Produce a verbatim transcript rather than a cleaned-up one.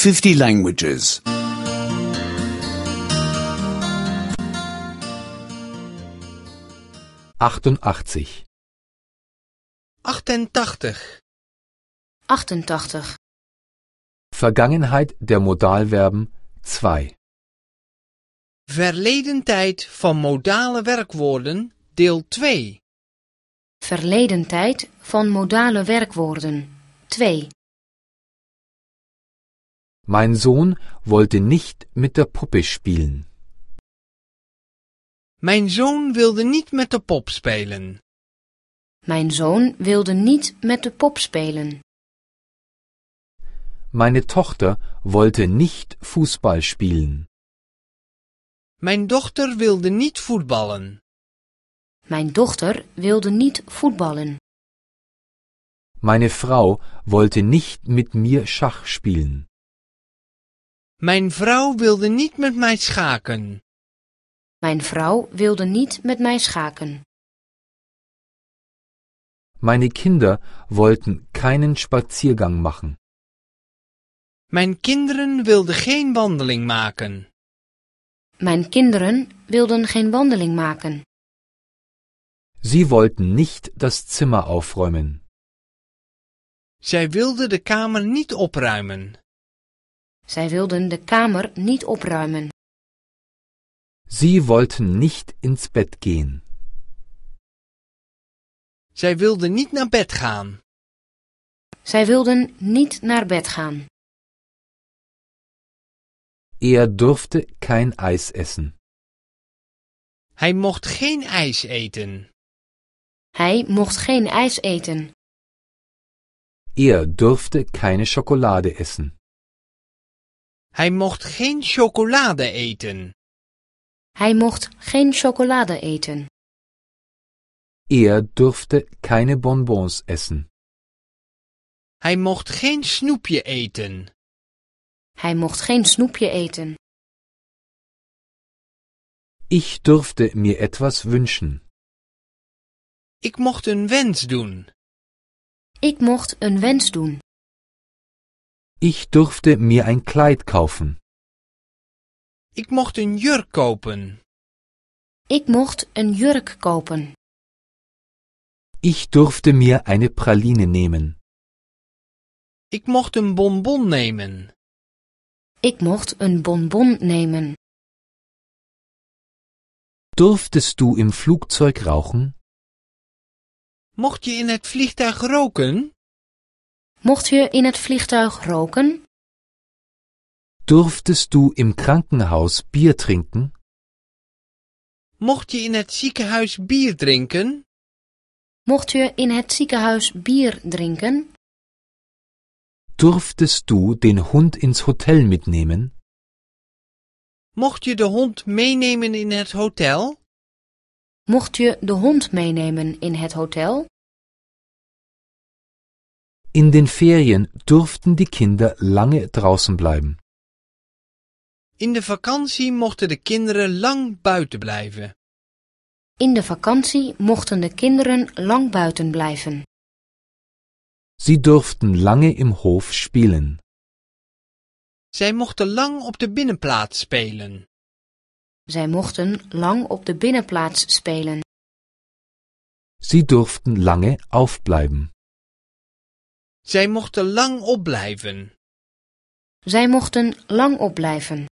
fifty languages. achtundachtzig. achtentachtig. achtentachtig. Vergangenheit der Modalverben zwei. Verleden tijd van modale werkwoorden, deel twee. Verleden tijd van modale werkwoorden. twee. Mein Sohn wollte nicht mit der Puppe spielen. Mijn zoon wilde niet met de pop spelen. Mijn zoon wilde niet met de pop spelen. Meine Tochter wollte nicht Fußball spielen. Mijn dochter wilde niet voetballen. Mijn dochter wilde niet voetballen. Meine Frau wollte nicht mit mir Schach spielen. Mijn vrouw wilde niet met mij schaken. Mijn vrouw wilde niet met mij schaken. Meine Kinder wollten keinen Spaziergang machen. Mijn kinderen wilden geen wandeling maken. Mijn kinderen wilden geen wandeling maken. Sie wollten nicht das Zimmer aufräumen. Zij wilden de kamer niet opruimen. Zij wilden de kamer niet opruimen. Sie wollten nicht ins Bett gehen. Zij wilden niet naar bed gaan. Zij wilden niet naar bed gaan. Er durfte kein Eis essen. Hij mocht geen ijs eten. Hij mocht geen ijs eten. Er durfte keine Schokolade essen. Hij mocht geen chocolade eten. Hij mocht geen chocolade eten. Er durfte keine Bonbons essen. Hij mocht geen snoepje eten. Hij mocht geen snoepje eten. Ich durfte mir etwas wünschen. Ik mocht een wens doen. Ik mocht een wens doen. Ich durfte mir ein Kleid kaufen. Ik mocht een jurk kopen. Ik mocht een jurk kopen. Ich durfte mir eine Praline nehmen. Ik mocht een bonbon nemen. Ik mocht een bonbon nemen. Durftest du im Flugzeug rauchen? Mocht je in het vliegtuig roken? Mocht je in het vliegtuig roken? Durftest du im Krankenhaus Bier trinken? Mocht je in het ziekenhuis bier drinken? Mocht je in het ziekenhuis bier drinken? Durftest du den Hund ins Hotel mitnehmen? Mocht je de hond meenemen in het hotel? Mocht je de hond meenemen in het hotel? In den Ferien durften die Kinder lange draußen bleiben. In de vakantie mochten de kinderen lang buiten blijven. In de vakantie mochten de kinderen lang buiten blijven. Sie durften lange im Hof spielen. Zij mochten lang op de binnenplaats spelen. Zij mochten lang op de binnenplaats spelen. Sie durften lange aufbleiben. Zij mochten lang opblijven. Zij mochten lang opblijven.